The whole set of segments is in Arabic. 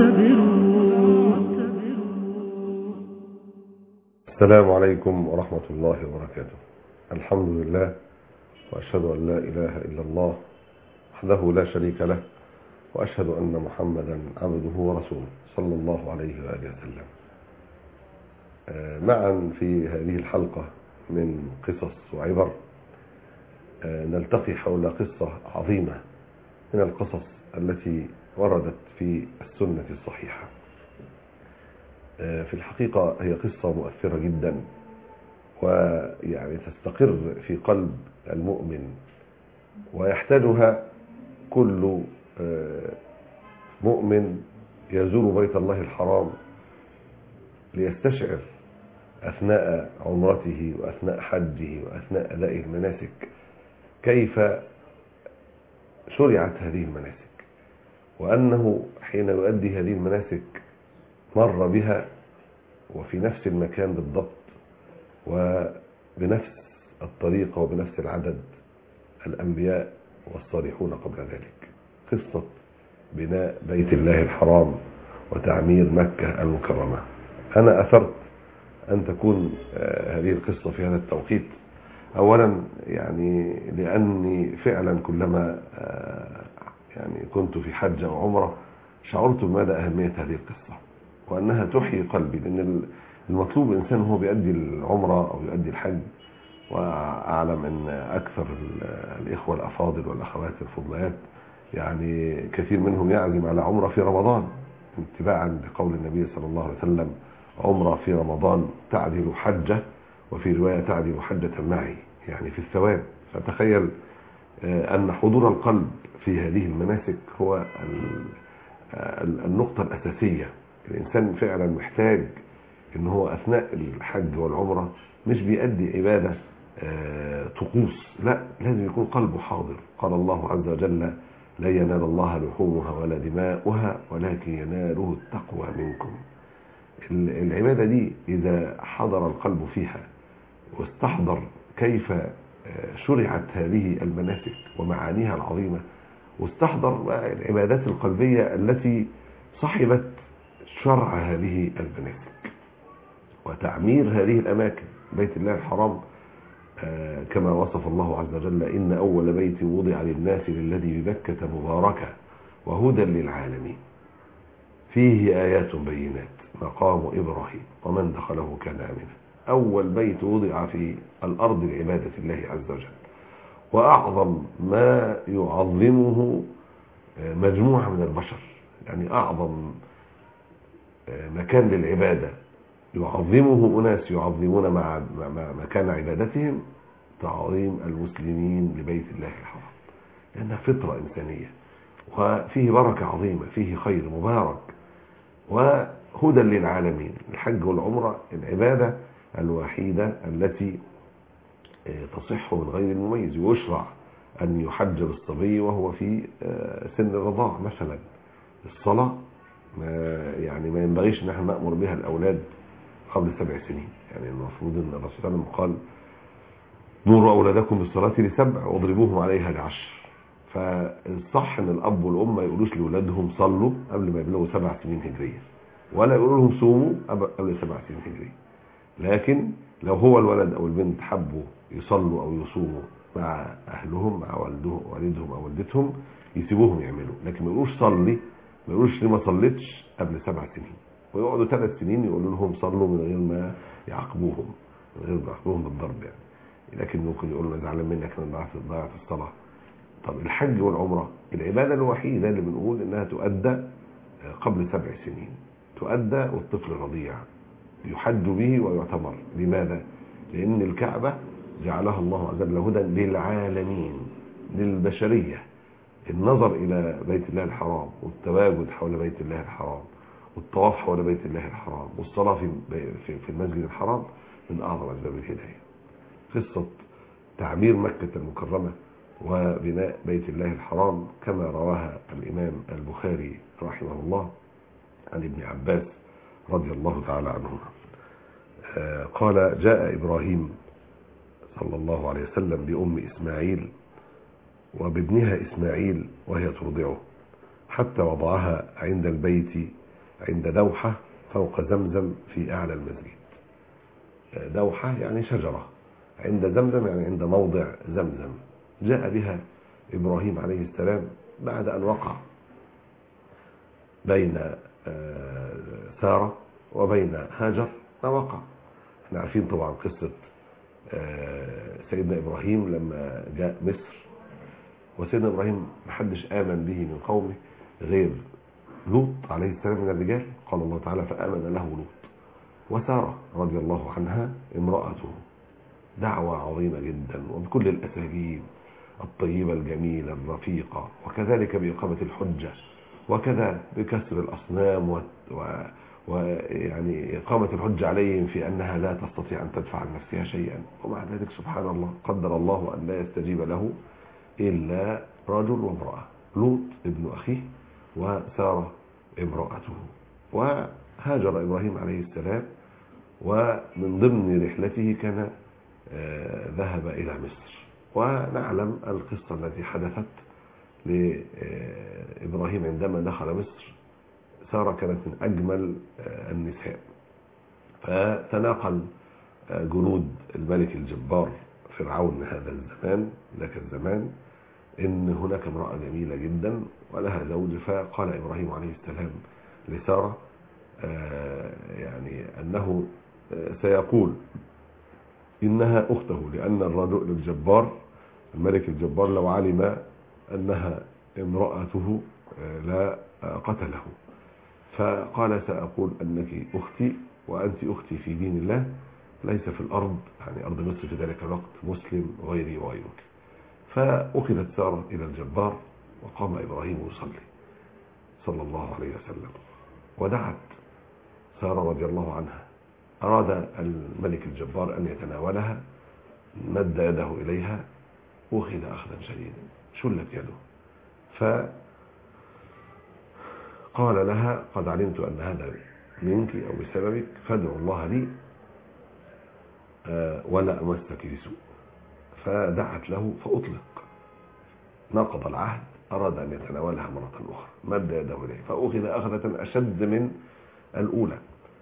السلام عليكم ورحمة الله وبركاته. الحمد لله، وأشهد أن لا إله إلا الله وحده لا شريك له، وأشهد أن محمدا عبده ورسوله صلى الله عليه وآله وسلم. معا في هذه الحلقة من قصص وعبر نلتقي حول قصة عظيمة من القصص التي وردت في السنة الصحيحة. في الحقيقة هي قصة مؤثرة جدا، ويعني تستقر في قلب المؤمن، ويحتاجها كل مؤمن يزور بيت الله الحرام ليستشعر أثناء عمرته وأثناء حجه وأثناء أداء المناسك كيف شرعت هذه المناسك، وأنه حين يؤدي هذه المناسك مر بها وفي نفس المكان بالضبط وبنفس الطريقة وبنفس العدد الأنبياء والصالحون قبل ذلك. قصة بناء بيت الله الحرام وتعمير مكة المكرمة. أنا أثرت أن تكون هذه القصة في هذا التوقيت، أولا يعني لأني فعلا كلما يعني كنت في حج أو عمرة شعرت بمدى أهمية هذه القصة، وأنها تحيي قلبي، لأن المطلوب الإنسان هو بيؤدي العمرة أو يؤدي الحج. وأعلم أن أكثر الإخوة الأفاضل والأخوات الفضليات يعني كثير منهم يعزم على عمرة في رمضان اتباعا لقول النبي صلى الله عليه وسلم: عمرة في رمضان تعدل حجة، وفي رواية تعدل حجة معي، يعني في الثواب. فتخيل أن حضور القلب في هذه المناسك هو النقطة الأساسية. الإنسان فعلا محتاج إن هو أثناء الحج والعمرة مش بيأدي عبادة طقوس، لا، لازم يكون قلبه حاضر. قال الله عز وجل: لا ينال الله لحومها ولا دماؤها ولكن يناله التقوى منكم. العبادة دي إذا حضر القلب فيها واستحضر كيف شرعت هذه المناسك ومعانيها العظيمة، واستحضر العبادات القلبية التي صحبت شرع هذه المناسك وتعمير هذه الأماكن. بيت الله الحرام كما وصف الله عز وجل: إن أول بيت وضع للناس للذي ببكة مباركة وهدى للعالمين فيه آيات بينات مقام إبراهيم ومن دخله كان آمنا. أول بيت وضع في الأرض لعبادة الله عز وجل، وأعظم ما يعظمه مجموعة من البشر، يعني أعظم مكان للعبادة يعظمه أناس يعظمون مع مكان عبادتهم تعظيم المسلمين لبيت الله الحرام، لأنها فطرة إنسانية وفيه بركة عظيمة، فيه خير مبارك وهدى للعالمين. الحج والعمرة العبادة الوحيدة التي تصح من غير المميز، ويشرع أن يحج بالصبي وهو في سن الرضاع مثلا. الصلاة يعني ما ينبغيش ان احنا نأمر بها الأولاد قبل 7 سنين، يعني المفروض ان الرسول صلى الله عليه وسلم قال: مروا أولادكم بالصلاة ل7 واضربوهم عليها ل10. فالصح ان الأب والأم ما يقولوش لأولادهم صلوا قبل ما يبلغوا 7 سنين هجرية، ولا يقولوا لهم صوموا قبل 7 سنين هجرية. لكن لو هو الولد أو البنت حبوا يصلوا أو يصوموا مع أهلهم، مع والدهم أو والدتهم، يسيبوهم يعملوا، لكن ما يقولوش صلي، ما يقولوش ليه ما صليتش قبل 7 سنين، ويقعدوا 3 سنين يقولوا لهم صلوا من غير ما يعاقبوهم، من غير ما يعاقبوهم بالضرب يعني. لكن ممكن يقولوا له: زعلان منك انا ضيعت الصلاه. طب الحج والعمره العباده الوحيده اللي بنقول انها تؤدى قبل 7 سنين، تؤدى والطفل رضيع، يحج به ويعتمر. لماذا؟ لان الكعبه جعلها الله عز وجل هدى للعالمين، للبشريه. النظر إلى بيت الله الحرام والتواجد حول بيت الله الحرام والطواف حول بيت الله الحرام والصلاة في المسجد الحرام من أعظم أسباب الهداية. قصة تعمير مكة المكرمة وبناء بيت الله الحرام كما رواها الإمام البخاري رحمه الله عن ابن عباس رضي الله تعالى عنهما قال: جاء إبراهيم صلى الله عليه وسلم بأم إسماعيل وبابنها إسماعيل وهي ترضعه، حتى وضعها عند البيت عند دوحة فوق زمزم في أعلى المسجد. دوحة يعني شجرة، عند زمزم يعني عند موضع زمزم. جاء بها إبراهيم عليه السلام بعد أن وقع بين سارة وبين هاجر ما وقع. احنا عارفين طبعا قصة سيدنا إبراهيم لما جاء مصر، وسيدنا إبراهيم محدش آمن به من قومه غير لوط عليه السلام من الرجال. قال الله تعالى فآمن له لوط وسارة رضي الله عنها امرأته. دعوة عظيمة جدا وبكل الأساليب الطيبة الجميلة الرفيقة، وكذلك بإقامة الحجة، وكذا بكسر الأصنام ويعني إقامة الحجة عليهم في أنها لا تستطيع أن تدفع عن نفسها شيئا. ومع ذلك سبحان الله قدر الله أن لا يستجيب له إلا رجل وامرأة، لوط ابن أخيه وسارة امرأته. وهاجر إبراهيم عليه السلام، ومن ضمن رحلته كان ذهب إلى مصر. ونعلم القصة التي حدثت لإبراهيم عندما دخل مصر. سارة كانت من أجمل النساء، فتناقل جنود الملك الجبار فرعون هذا الزمان ذاك الزمان إن هناك امرأة جميلة جدا ولها زوج. فقال إبراهيم عليه السلام لسارة يعني أنه سيقول إنها أخته، لأن الرجل الجبار الملك الجبار لو علم أنها امرأته لا قتله. فقال سأقول أنك أختي وأنت أختي في دين الله، ليس في الأرض يعني أرض مصر في ذلك الوقت مسلم غيري وغيرك. فأخذت سارة إلى الجبار، وقام إبراهيم يصلي صلى الله عليه وسلم، ودعت سارة رضي الله عنها. أراد الملك الجبار أن يتناولها، مد يده إليها، أخذ أخذا شديدا، شلت يده. فقال لها قد علمت أن هذا منك أو بسببك، فادعوا الله لي ولا أمسك بسوء. فدعت له فأطلق، نقض العهد، أراد أن يتناولها مرة أخرى، مد يده إليه فأخذ أخذة أشد من الأولى.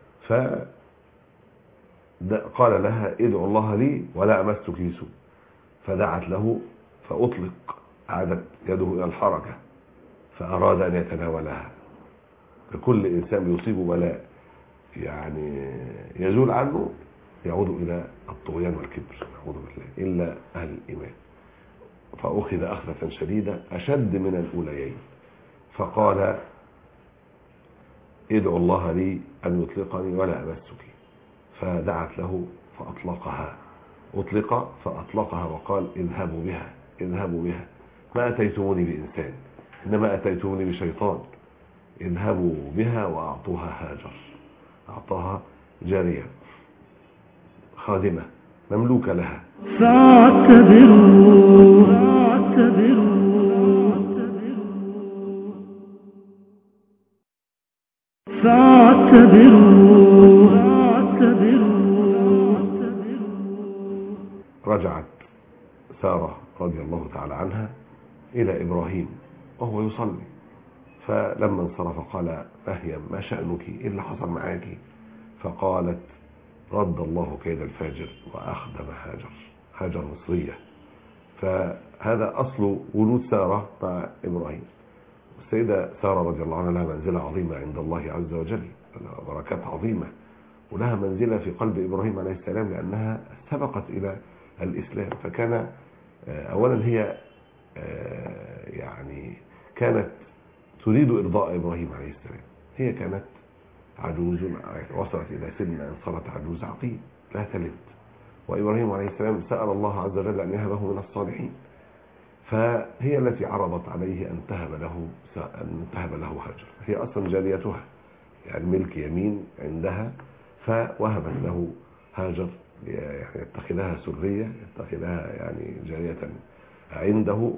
فقال لها ادعوا الله لي ولا أمسك بسوء. فدعت له فأطلق، عادت يده إلى الحركة، فأراد أن يتناولها. لكل إنسان يصيب بلاء يعني يزول عنه يعود إلى الطغيان والكبر، نعوذ بالله، إلا أهل الإيمان. فأخذ أخذة شديدة أشد من الأوليين، فقال ادعوا الله لي أن يطلقني ولا أمسك. فدعت له فأطلقها، أطلق فأطلقها وقال اذهبوا بها اذهبوا بها، ما أتيتموني بإنسان إنما أتيتموني بشيطان، اذهبوا بها. وأعطوها هاجر، أعطاها جارية خادمة مملوكة لها. فاعتبروا رجعت سارة رضي الله تعالى عنها إلى إبراهيم وهو يصلي، فلما انصرف قال ما شأنك، إيه اللي حصل معاك؟ فقالت رد الله كيد الفاجر وأخدم هاجر مصرية. فهذا أصل ولود سارة مع إبراهيم. السيدة سارة رضي الله عنها لها منزلة عظيمة عند الله عز وجل، بركات عظيمة، ولها منزلة في قلب إبراهيم عليه السلام لأنها سبقت إلى الإسلام. فكان أولا هي يعني كانت تريد إرضاء إبراهيم عليه السلام. هي كانت عجوز، وصلت إلى سن أن صارت عجوز عقيم لا تلد، وإبراهيم عليه السلام سأل الله عز وجل أن يهبه من الصالحين، فهي التي عرضت عليه أن تهب له هاجر. هي أصلا جاريتها يعني ملك يمين عندها، فوهبت له هاجر يعني يتخذها سرية، يتخذها يعني جارية عنده.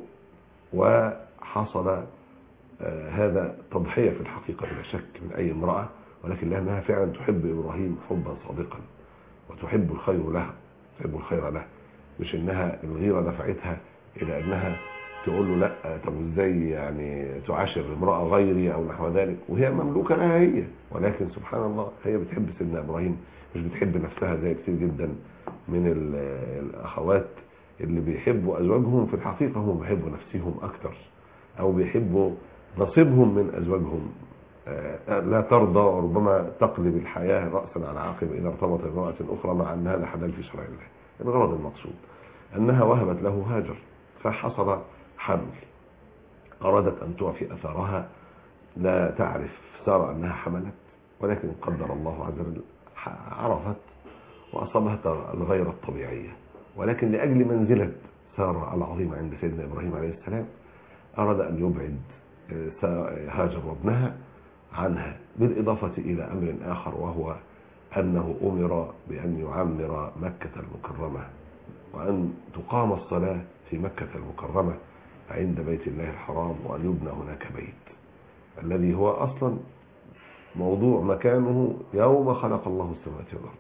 وحصل هذا تضحية في الحقيقة بلا شك من أي امرأة، ولكن لأنها فعلا تحب إبراهيم حبا صادقا وتحب الخير له، تحب الخير له، مش إنها الغيرة دفعتها إلى أنها تقول له لا، طب ازاي يعني تعاشر امرأة غيري او نحو ذلك، وهي مملوكة لها هي، ولكن سبحان الله هي بتحب سيدنا ابراهيم، مش بتحب نفسها زي كتير جدا من الاخوات اللي بيحبوا ازواجهم في الحقيقة هم بيحبوا نفسهم اكتر، او بيحبوا نصيبهم من ازواجهم. لا ترضى وربما تقلب الحياة رأسا على عقب إذا ارتبط امرأة أخرى، مع أن هذا حلال في شرع الله. الغرض المقصود أنها وهبت له هاجر، فحصل حمل، أرادت أن تعفي أثرها، لا تعرف سارة أنها حملت، ولكن قدر الله عز وجل عرفت وأصابها الغيرة الطبيعية، ولكن لأجل منزلة سارة العظيمة عند سيدنا إبراهيم عليه السلام أراد أن يبعد هاجر وابنها عنها، بالإضافة إلى أمر آخر، وهو أنه أمر بأن يعمر مكة المكرمة، وأن تقام الصلاة في مكة المكرمة عند بيت الله الحرام، وأن يبنى هناك بيت الذي هو أصلا موضوع مكانه يوم خلق الله السماوات والأرض.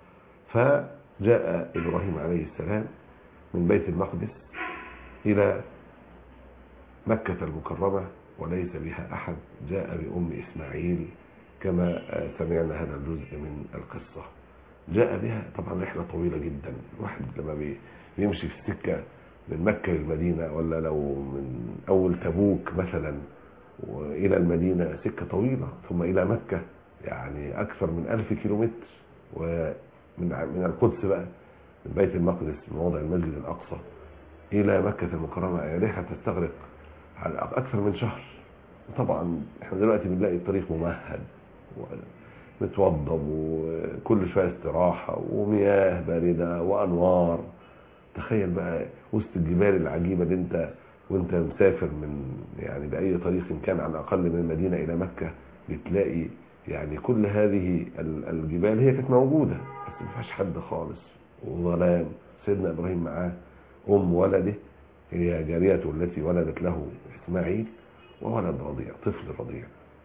فجاء إبراهيم عليه السلام من بيت المقدس إلى مكة المكرمة وليس بها أحد، جاء بأم إسماعيل كما سمعنا هذا الجزء من القصة. جاء بها، طبعا رحلة طويلة جدا، الواحد لما بيمشي في السكة من مكة للمدينة، ولا لو من أول تبوك مثلا وإلى المدينة سكة طويلة، ثم إلى مكة يعني أكثر من 1000 كيلومتر، ومن القدس بقى من بيت المقدس من موضع المسجد الأقصى إلى مكة المكرمة رحلة تستغرق على أكثر من شهر. طبعا احنا دلوقتي بنلاقي الطريق ممهد ومتوضب وكل شوية استراحة ومياه باردة وأنوار. تخيل بقى وسط الجبال العجيبة اللي وانت مسافر من يعني بأي طريق كان على الأقل من المدينة إلى مكة، بتلاقي يعني كل هذه الجبال هي كانت موجودة بس ما فيهاش حد خالص وظلام. سيدنا إبراهيم معاه أم ولده هي جاريته التي ولدت له إسماعيل، وولد رضيع، طفل رضيع.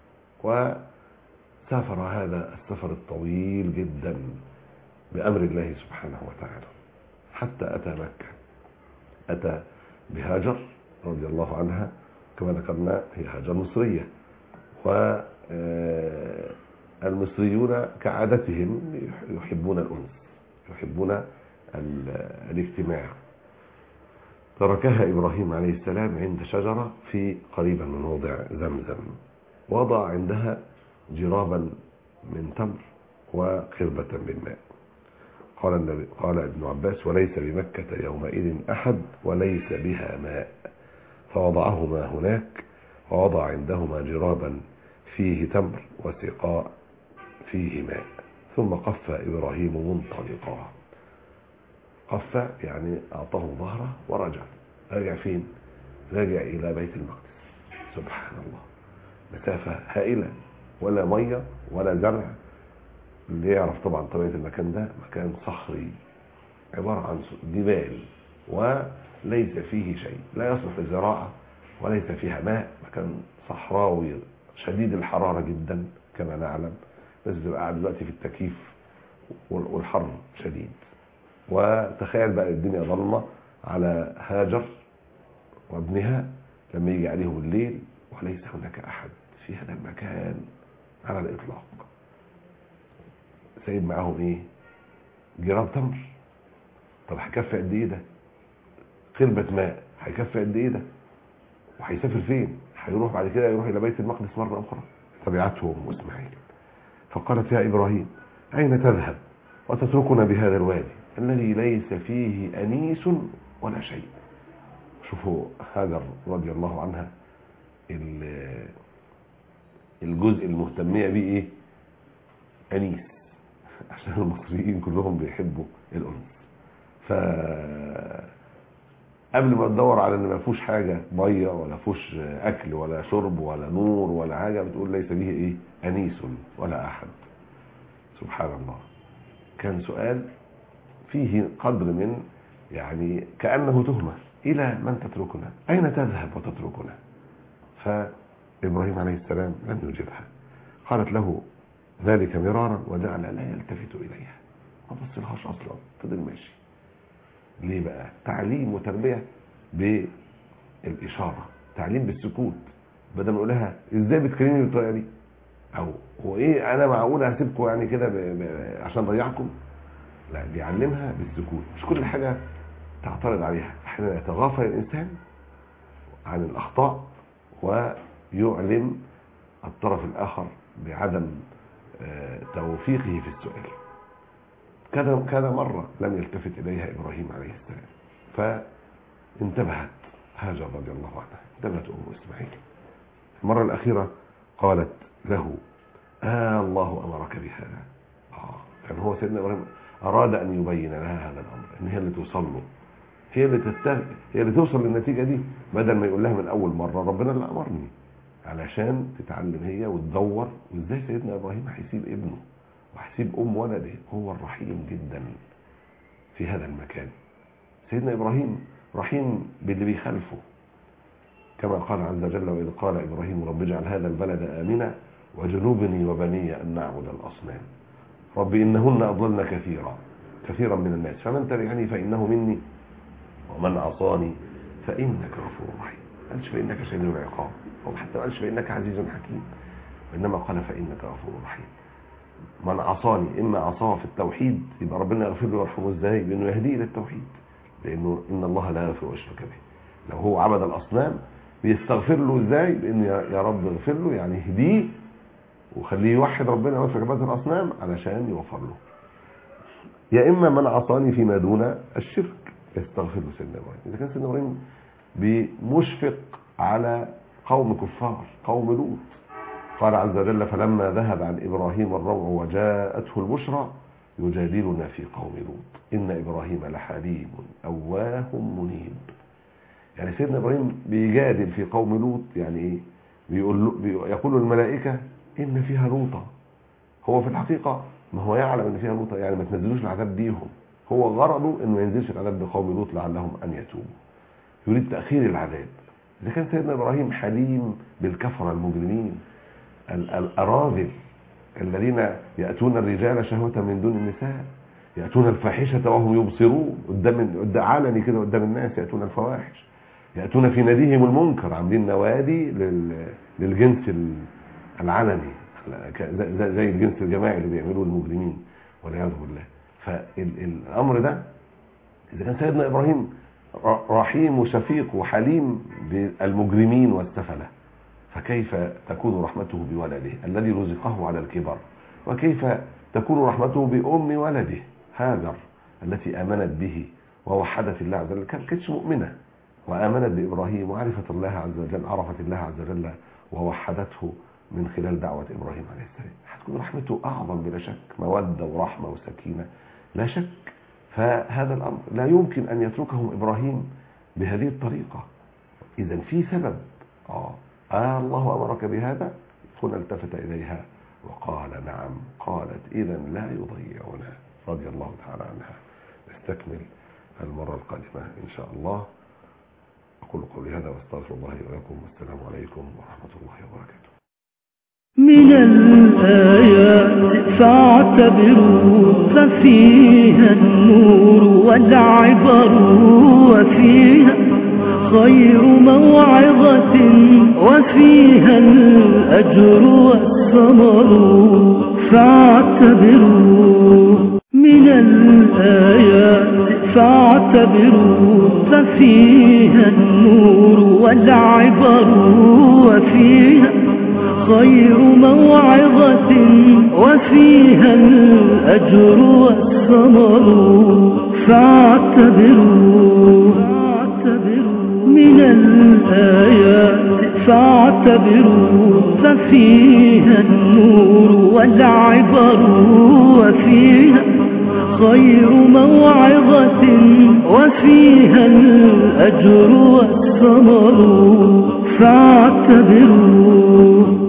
وسافر هذا السفر الطويل جدا بأمر الله سبحانه وتعالى حتى أتى مكة. أتى بهاجر رضي الله عنها، كما ذكرنا هي هاجر مصرية، والمصريون كعادتهم يحبون الأنس، يحبون الاجتماع. تركها إبراهيم عليه السلام عند شجرة في قريبا من موضع زمزم، وضع عندها جرابا من تمر وقربة من ماء. قال ابن عباس: وليس بمكة يومئذ أحد وليس بها ماء، فوضعهما هناك، ووضع عندهما جرابا فيه تمر وسقاء فيه ماء، ثم قف إبراهيم منطلقا. قف يعني أعطاه ظهره ورجع. رجع فين؟ رجع إلى بيت المقدس. سبحان الله، مسافة هائلة، ولا مية ولا زرع. اللي يعرف طبعا طبيعة المكان ده مكان صخري عبارة عن جبال وليس فيه شيء، لا يصلح للزراعة وليس فيها ماء، مكان صحراوي شديد الحرارة جدا كما نعلم، لازم تبقى قاعد دلوقتي في التكييف والحر شديد. وتخيل بقى الدنيا ظلمة على هاجر وابنها لما يجي عليهم الليل وليس هناك أحد في هذا المكان على الإطلاق. سايب معاهم ايه؟ جراب تمر. طب هيكفي قد ايه ده؟ قربة ماء هيكفي قد ايه ده؟ وهيسافر فين؟ هيروح بعد كده يروح الى بيت المقدس مرة اخرى. تبعته ام اسماعيل فقالت: يا ابراهيم اين تذهب وتتركنا بهذا الوادي الذي ليس فيه انيس ولا شيء؟ شوفوا هاجر رضي الله عنها الجزء المهتمية به ايه؟ انيس، عشان المصريين كلهم بيحبوا الأنس. قبل ما تدور على ان ما فيهوش حاجة مية ولا فيهوش اكل ولا شرب ولا نور ولا حاجة، بتقول ليس به ايه؟ انيس ولا احد. سبحان الله. كان سؤال فيه قدر من يعني كأنه تهمة: الى من تتركنا؟ اين تذهب وتتركنا؟ فابراهيم عليه السلام لم يجبها. قالت له ذلك مرارا وجعل لا يلتفت إليها، ما بصلهاش أصلا، فضل ماشي. ليه بقى؟ تعليم وتربية الإشارة، تعليم بالسكوت، بدل ما يقول لها ازاي بتكلمني بالطريقة دي، او هو ايه انا معقول هسيبكم يعني كده عشان اضيعكم. لا، بيعلمها بالسكوت، مش كل حاجة تعترض عليها. احيانا يتغافل الانسان عن الاخطاء ويعلم الطرف الاخر بعدم توفيقه في السؤال. كذا مرة لم يلتفت اليها ابراهيم عليه السلام، فانتبهت هاجر رضي الله عنها، انتبهت ام اسماعيل. المرة الاخيرة قالت له الله امرك بهذا. كان هو سيدنا ابراهيم اراد ان يبين لها هذا الامر، ان هي اللي توصل له، هي اللي توصل للنتيجة دي، بدل ما يقول لها من اول مرة ربنا اللي امرني، علشان تتعلم هي وتدور. وازاي سيدنا ابراهيم هيسيب ابنه وهيسيب ولده؟ هو الرحيم جدا في هذا المكان. سيدنا ابراهيم رحيم باللي بيخالفه، كما قال عز وجل: وإذ قال إبراهيم رب اجعل هذا البلد آمنا وجنوبني وبني أن نعبد الأصنام رب إنهن أضللن كثيرا من الناس فمن تبعني فإنه مني ومن عصاني فإنك غفور رحيم. ما قالش فإنك شديد العقاب، أو حتى ما قالش فإنك عزيز حكيم، وإنما قال فإنك غفور رحيم. من عصاني، إما عصاه في التوحيد يبقى ربنا يغفر له ويرحمه ازاي؟ بأنه يهديه إلى التوحيد، لأنه إن الله لا يغفر ويشرك به. لو هو عبد الأصنام بيستغفر له ازاي؟ بأنه يا رب اغفر له، يعني اهديه وخليه يوحد ربنا ويترك عبادة الأصنام علشان يغفر له. يا إما من عصاني فيما دون الشرك يستغفر له سيدنا إبراهيم. إذا كان سيدنا إبراهيم بمشفق على قوم كفار، قوم لوط، قال عز وجل: فلما ذهب عن إبراهيم الروع وجاءته البشرى يجادلنا في قوم لوط إن إبراهيم لحليم أواه منيب. يعني سيدنا إبراهيم بيجادل في قوم لوط، يعني إيه؟ يقول الملائكة إن فيها لوطا. هو في الحقيقة ما هو يعلم إن فيها لوطا، يعني ما تنزلوش العذاب بيهم، هو غرضه إنه ينزلش العذاب بقوم لوط لعلهم أن يتوبوا، يريد تأخير العذاب. إذا كان سيدنا إبراهيم حليم بالكفرة المجرمين الأراذل الذين يأتون الرجال شهوة من دون النساء، يأتون الفاحشة وهم يبصرون، قدام علني كده قدام الناس يأتون الفواحش، يأتون في ناديهم المنكر، عاملين نوادي للجنس العلني زي الجنس الجماعي اللي بيعملوه المجرمين والعياذ بالله. فالأمر ده إذا كان سيدنا إبراهيم رحيم وشفيق وحليم بالمجرمين والسفلة، فكيف تكون رحمته بولده الذي رزقه على الكبر؟ وكيف تكون رحمته بأم ولده هاجر التي آمنت به ووحدت الله عز وجل؟ كانتش مؤمنة وآمنت بإبراهيم وعرفت الله عز وجل، عرفت الله عز وجل ووحدته من خلال دعوة إبراهيم عليه السلام. هتكون رحمته أعظم بلا شك، مودة ورحمة وسكينة لا شك. فهذا الأمر لا يمكن أن يتركهم إبراهيم بهذه الطريقة. إذن في سبب. الله أمرك بهذا؟ هنا التفت إليها وقال نعم. قالت إذن لا يضيعنا، رضي الله تعالى عنها. نستكمل المرة القادمة إن شاء الله. أقول قولي هذا واستغفر الله ولكم، والسلام عليكم ورحمة الله وبركاته. من الآيات فاعتبروا ففيها النور والعبر، وفيها خير موعظة، وفيها الأجر والثمر. فاعتبروا من الآيات فاعتبروا ففيها النور والعبر، وفيها خير موعظة، وفيها الأجر والثمر. فاعتبروا من الآيات فاعتبروا ففيها النور والعبر، وفيها خير موعظة، وفيها الأجر والثمر. فاعتبروا